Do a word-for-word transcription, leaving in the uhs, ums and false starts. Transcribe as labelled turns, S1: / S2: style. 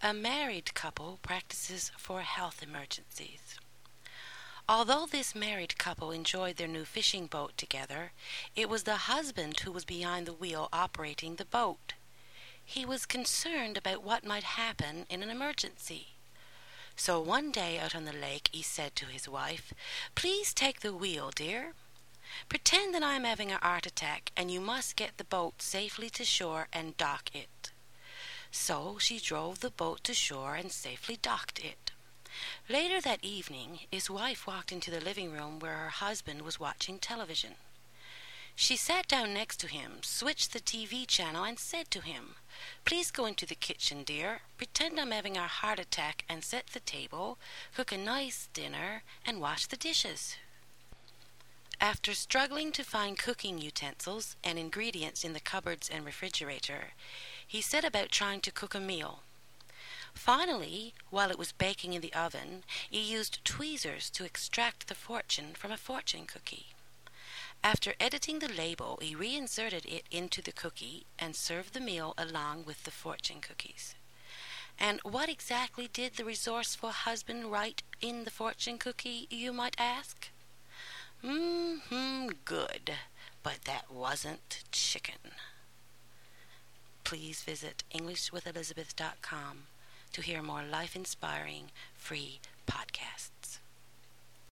S1: A married couple practices for health emergencies. Although this married couple enjoyed their new fishing boat together, it was the husband who was behind the wheel operating the boat. He was concerned about what might happen in an emergency. So one day out on the lake he said to his wife, "Please take the wheel, dear. Pretend that I am having a heart attack and you must get the boat safely to shore and dock it." So she drove the boat to shore and safely docked it. Later that evening, his wife walked into the living room where her husband was watching television. She sat down next to him, switched the T V channel, and said to him, "Please go into the kitchen, dear. Pretend I'm having a heart attack and set the table, cook a nice dinner, and wash the dishes." After struggling to find cooking utensils and ingredients in the cupboards and refrigerator, he set about trying to cook a meal. Finally, while it was baking in the oven, he used tweezers to extract the fortune from a fortune cookie. After editing the label, he reinserted it into the cookie and served the meal along with the fortune cookies. And what exactly did the resourceful husband write in the fortune cookie, you might ask? Mm-hmm, good, but that wasn't chicken. Please visit english with elizabeth dot com to hear more life-inspiring free podcasts.